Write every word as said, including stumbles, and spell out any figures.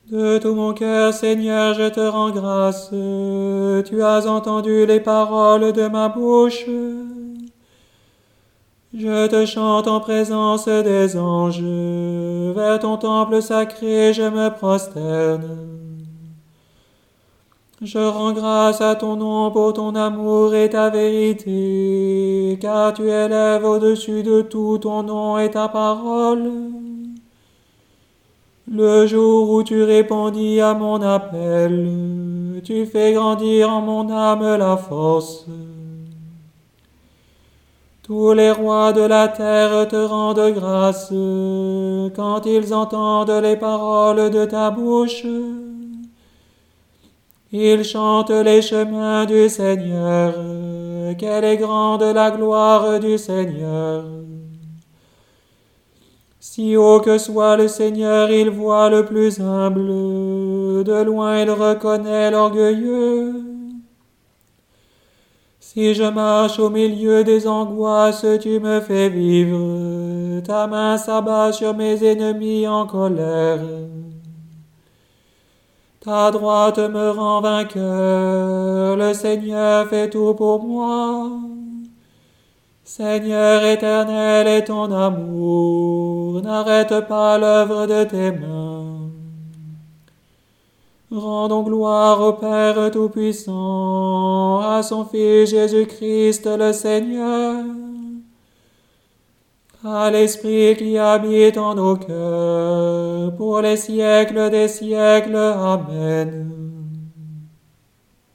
De tout mon cœur, Seigneur, je te rends grâce. Tu as entendu les paroles de ma bouche. Je te chante en présence des anges. Vers ton temple sacré, je me prosterne. Je rends grâce à ton nom pour ton amour et ta vérité, car tu élèves au-dessus de tout ton nom et ta parole. Le jour où tu répondis à mon appel, tu fais grandir en mon âme la force. Tous les rois de la terre te rendent grâce quand ils entendent les paroles de ta bouche. Ils chantent les chemins du Seigneur, quelle est grande la gloire du Seigneur. Si haut que soit le Seigneur, il voit le plus humble, de loin il reconnaît l'orgueilleux. Si je marche au milieu des angoisses, tu me fais vivre, ta main s'abat sur mes ennemis en colère. Ta droite me rend vainqueur, le Seigneur fait tout pour moi. Seigneur éternel est ton amour, n'arrête pas l'œuvre de tes mains. Rendons gloire au Père Tout-Puissant, à son Fils Jésus-Christ le Seigneur, à l'Esprit qui habite en nos cœurs, pour les siècles des siècles. Amen.